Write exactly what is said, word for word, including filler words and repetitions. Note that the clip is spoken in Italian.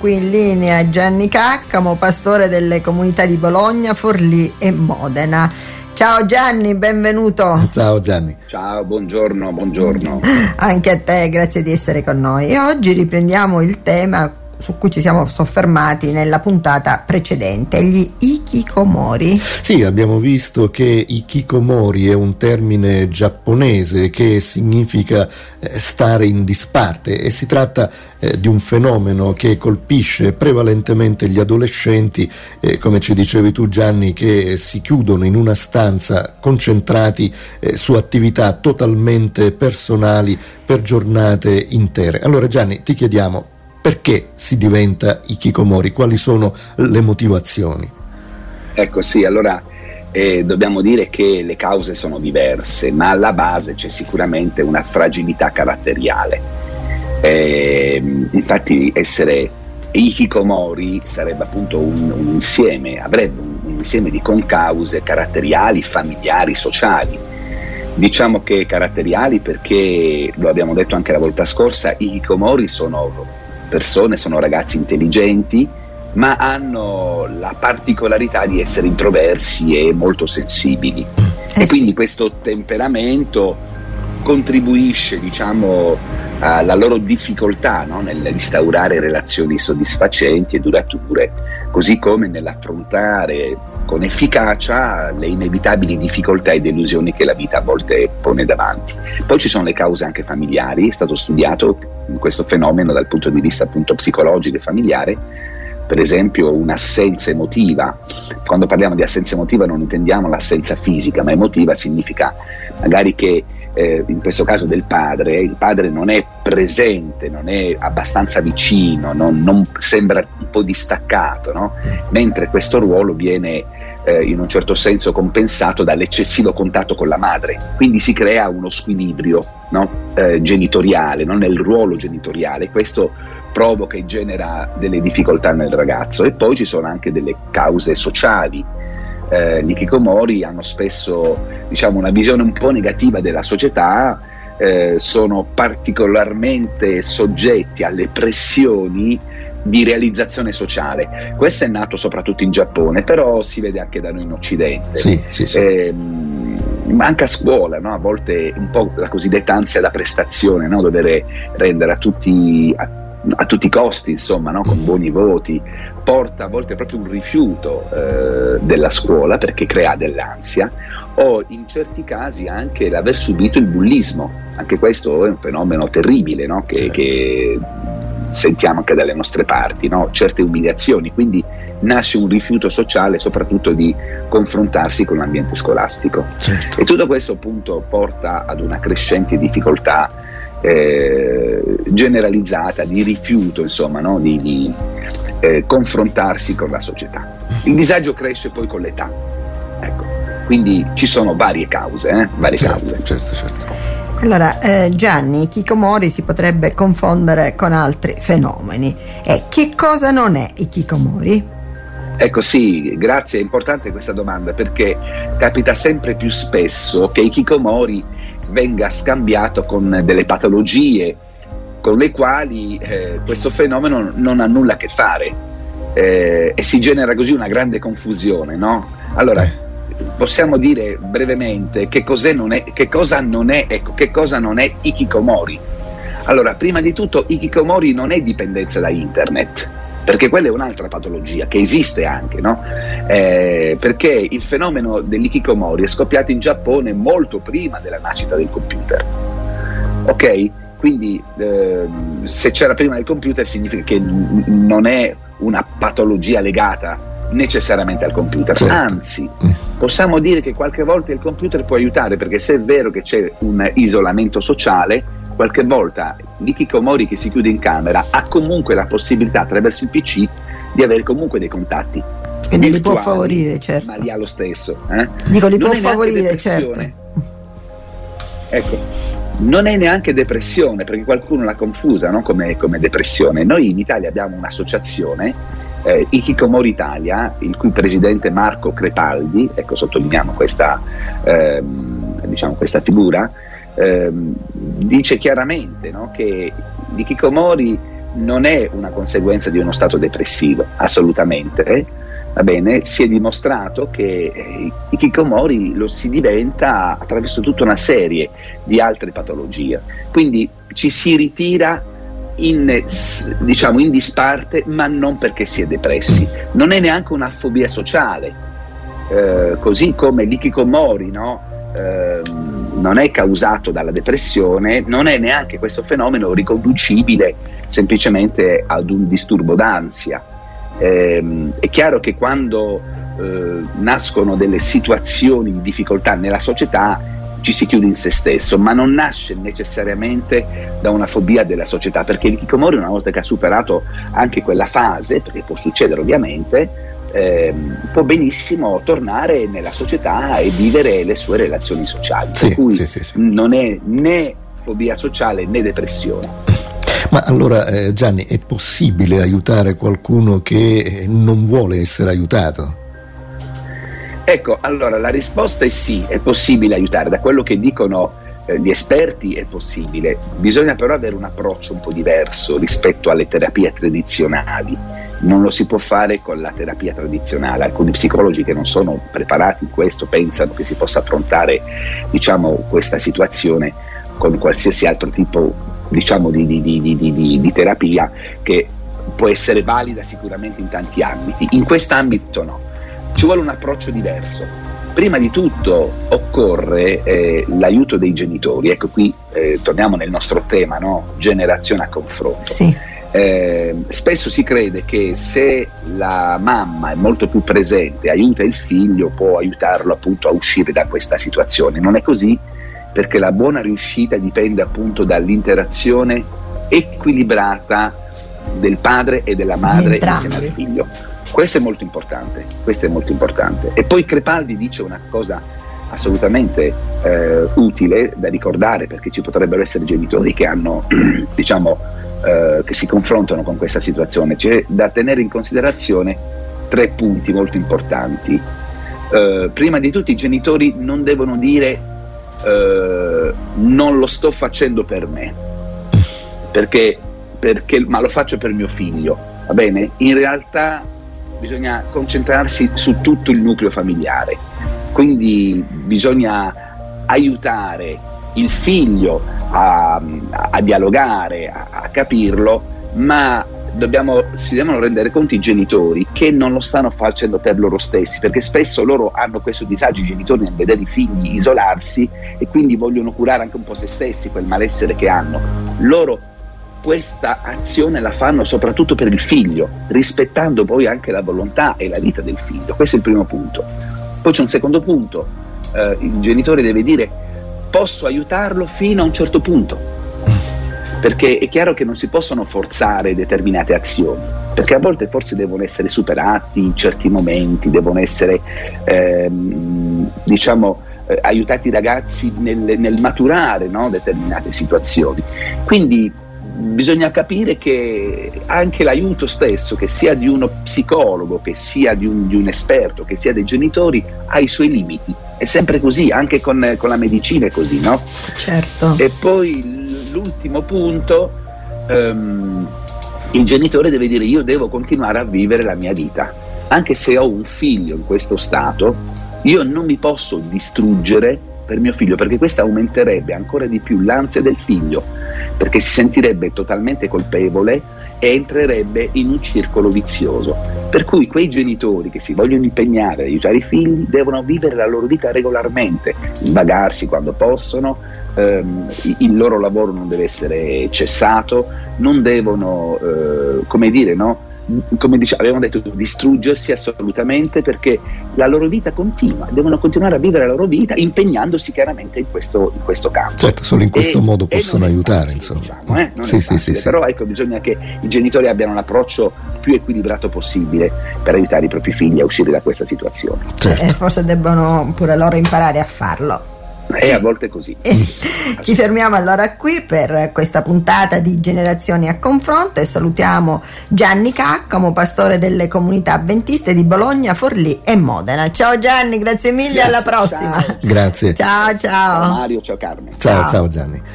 qui in linea Gianni Caccamo, pastore delle comunità di Bologna, Forlì e Modena. Ciao Gianni, benvenuto. Ciao Gianni. Ciao, buongiorno, buongiorno. Anche a te, grazie di essere con noi. E oggi riprendiamo il tema su cui ci siamo soffermati nella puntata precedente, gli hikikomori. Sì, abbiamo visto che hikikomori è un termine giapponese che significa eh, stare in disparte, e si tratta eh, di un fenomeno che colpisce prevalentemente gli adolescenti, eh, come ci dicevi tu Gianni, che si chiudono in una stanza concentrati eh, su attività totalmente personali per giornate intere. Allora Gianni, ti chiediamo, perché si diventa hikikomori? Quali sono le motivazioni? Ecco sì, allora eh, dobbiamo dire che le cause sono diverse, ma alla base c'è sicuramente una fragilità caratteriale. Eh, infatti essere hikikomori sarebbe appunto un, un insieme, avrebbe un, un insieme di concause caratteriali, familiari, sociali. Diciamo che caratteriali perché, lo abbiamo detto anche la volta scorsa, i hikikomori sono persone, sono ragazzi intelligenti, ma hanno la particolarità di essere introversi e molto sensibili, eh e quindi questo temperamento contribuisce, diciamo, alla loro difficoltà, no? Nell'instaurare relazioni soddisfacenti e durature, così come nell'affrontare con efficacia le inevitabili difficoltà e delusioni che la vita a volte pone davanti. Poi ci sono le cause anche familiari, è stato studiato questo fenomeno dal punto di vista appunto psicologico e familiare. Per esempio un'assenza emotiva. Quando parliamo di assenza emotiva non intendiamo l'assenza fisica, ma emotiva significa magari che eh, in questo caso del padre, il padre non è presente, non è abbastanza vicino, non, non sembra un po' distaccato, no? Mentre questo ruolo viene eh, in un certo senso compensato dall'eccessivo contatto con la madre, quindi si crea uno squilibrio, no? eh, genitoriale, no? Nel ruolo genitoriale. Questo provoca e genera delle difficoltà nel ragazzo. E poi ci sono anche delle cause sociali. Eh, gli hikikomori hanno spesso, diciamo, una visione un po' negativa della società, eh, sono particolarmente soggetti alle pressioni di realizzazione sociale. Questo è nato soprattutto in Giappone, però si vede anche da noi in Occidente. Sì, sì, sì. Eh, anche a scuola, no? A volte un po' la cosiddetta ansia da prestazione, no? Dover rendere a tutti a a tutti i costi, insomma, no? Con buoni voti, porta a volte proprio un rifiuto eh, della scuola, perché crea dell'ansia, o in certi casi anche l'aver subito il bullismo. Anche questo è un fenomeno terribile, no? che, certo. che sentiamo anche dalle nostre parti, no? Certe umiliazioni, quindi nasce un rifiuto sociale, soprattutto di confrontarsi con l'ambiente scolastico. Certo. E tutto questo appunto porta ad una crescente difficoltà Eh, generalizzata di rifiuto, insomma, no? di, di eh, confrontarsi con la società. Il disagio cresce poi con l'età, ecco. Quindi ci sono varie cause, eh? varie certo, cause. Certo, certo. Allora eh, Gianni, hikikomori si potrebbe confondere con altri fenomeni. E che cosa non è hikikomori? Ecco sì, grazie, è importante questa domanda, perché capita sempre più spesso che hikikomori venga scambiato con delle patologie con le quali eh, questo fenomeno non ha nulla a che fare, eh, e si genera così una grande confusione, no? Allora, possiamo dire brevemente che cos'è non è, che cosa non è, ecco, che cosa non è hikikomori. Allora, prima di tutto, hikikomori non è dipendenza da internet, perché quella è un'altra patologia che esiste anche, no? Eh, perché il fenomeno dell'ikikomori è scoppiato in Giappone molto prima della nascita del computer, ok? Quindi eh, se c'era prima del computer significa che n- non è una patologia legata necessariamente al computer, certo. Anzi possiamo dire che qualche volta il computer può aiutare, perché se è vero che c'è un isolamento sociale, qualche volta l'ikikomori che si chiude in camera ha comunque la possibilità, attraverso il P C, di avere comunque dei contatti. Quindi li può favorire, certo. Ma li ha lo stesso. Eh? Dico, li non può favorire, certo. Ecco, non è neanche depressione, perché qualcuno l'ha confusa, no? come, come depressione. Noi in Italia abbiamo un'associazione, eh, Hikikomori Italia, il cui presidente Marco Crepaldi, ecco, sottolineiamo questa, ehm, diciamo, questa figura, ehm, dice chiaramente, no? Che l'Hikikomori non è una conseguenza di uno stato depressivo, assolutamente. Eh? Va bene, si è dimostrato che eh, i hikikomori lo si diventa attraverso tutta una serie di altre patologie. Quindi ci si ritira in, diciamo, in disparte, ma non perché si è depressi. Non è neanche una fobia sociale, eh, così come l'ikikomori, no? Eh, non è causato dalla depressione, non è neanche questo fenomeno riconducibile semplicemente ad un disturbo d'ansia. Eh, è chiaro che quando eh, nascono delle situazioni di difficoltà nella società ci si chiude in se stesso, ma non nasce necessariamente da una fobia della società, perché l'ikikomori, una volta che ha superato anche quella fase, perché può succedere ovviamente, eh, può benissimo tornare nella società e vivere le sue relazioni sociali, sì, per cui sì, sì, sì. non è né fobia sociale né depressione. Ma allora eh, Gianni, è possibile aiutare qualcuno che non vuole essere aiutato? Ecco, allora la risposta è sì, è possibile aiutare. Da quello che dicono eh, gli esperti è possibile. Bisogna però avere un approccio un po' diverso rispetto alle terapie tradizionali. Non lo si può fare con la terapia tradizionale. Alcuni psicologi che non sono preparati in questo pensano che si possa affrontare, diciamo, questa situazione con qualsiasi altro tipo, diciamo, di, di, di, di, di, di terapia, che può essere valida sicuramente in tanti ambiti. In quest'ambito no, ci vuole un approccio diverso. Prima di tutto occorre eh, l'aiuto dei genitori. Ecco, qui eh, torniamo nel nostro tema, no? Generazione a confronto. Sì. Eh, spesso si crede che se la mamma è molto più presente, aiuta il figlio, può aiutarlo appunto a uscire da questa situazione. Non è così, perché la buona riuscita dipende appunto dall'interazione equilibrata del padre e della madre insieme al figlio. Questo è molto importante, questo è molto importante. E poi Crepaldi dice una cosa assolutamente eh, utile da ricordare, perché ci potrebbero essere genitori che hanno, diciamo, eh, che si confrontano con questa situazione. C'è da tenere in considerazione tre punti molto importanti. Eh, prima di tutto, i genitori non devono dire Uh, non lo sto facendo per me, perché, perché ma lo faccio per mio figlio, va bene? In realtà bisogna concentrarsi su tutto il nucleo familiare, quindi bisogna aiutare il figlio a, a, a dialogare, a, a capirlo, ma dobbiamo, si devono rendere conto i genitori che non lo stanno facendo per loro stessi, perché spesso loro hanno questo disagio, i genitori, nel vedere i figli isolarsi, e quindi vogliono curare anche un po' se stessi, quel malessere che hanno. Loro questa azione la fanno soprattutto per il figlio, rispettando poi anche la volontà e la vita del figlio. Questo è il primo punto. Poi c'è un secondo punto, eh, il genitore deve dire: posso aiutarlo fino a un certo punto, perché è chiaro che non si possono forzare determinate azioni, perché a volte forse devono essere superati in certi momenti, devono essere ehm, diciamo eh, aiutati i ragazzi nel, nel maturare, no? Determinate situazioni. Quindi bisogna capire che anche l'aiuto stesso, che sia di uno psicologo, che sia di un, di un esperto, che sia dei genitori, ha i suoi limiti. È sempre così, anche con, con la medicina è così, no? Certo. E poi l'ultimo punto, um, il genitore deve dire: io devo continuare a vivere la mia vita, anche se ho un figlio in questo stato, io non mi posso distruggere per mio figlio, perché questo aumenterebbe ancora di più l'ansia del figlio, perché si sentirebbe totalmente colpevole e entrerebbe in un circolo vizioso. Per cui quei genitori che si vogliono impegnare ad aiutare i figli devono vivere la loro vita regolarmente, svagarsi quando possono, ehm, il loro lavoro non deve essere cessato, non devono, eh, come dire, no? Come dice, avevamo detto, distruggersi assolutamente, perché la loro vita continua, devono continuare a vivere la loro vita impegnandosi chiaramente in questo, in questo campo. Certo, solo in questo e, modo possono aiutare, facile, insomma. Diciamo, eh? Non sì, è sì, facile, sì, però sì. ecco, bisogna che i genitori abbiano un approccio più equilibrato possibile per aiutare i propri figli a uscire da questa situazione. Certo. Eh, forse debbono pure loro imparare a farlo. E a volte così. Ci fermiamo allora qui per questa puntata di Generazioni a Confronto e salutiamo Gianni Caccamo, pastore delle comunità avventiste di Bologna, Forlì e Modena. Ciao Gianni, grazie mille, grazie, alla prossima. Ciao. Grazie. Ciao ciao. Ciao Mario, ciao Carmen. Ciao, Ciao. ciao Gianni.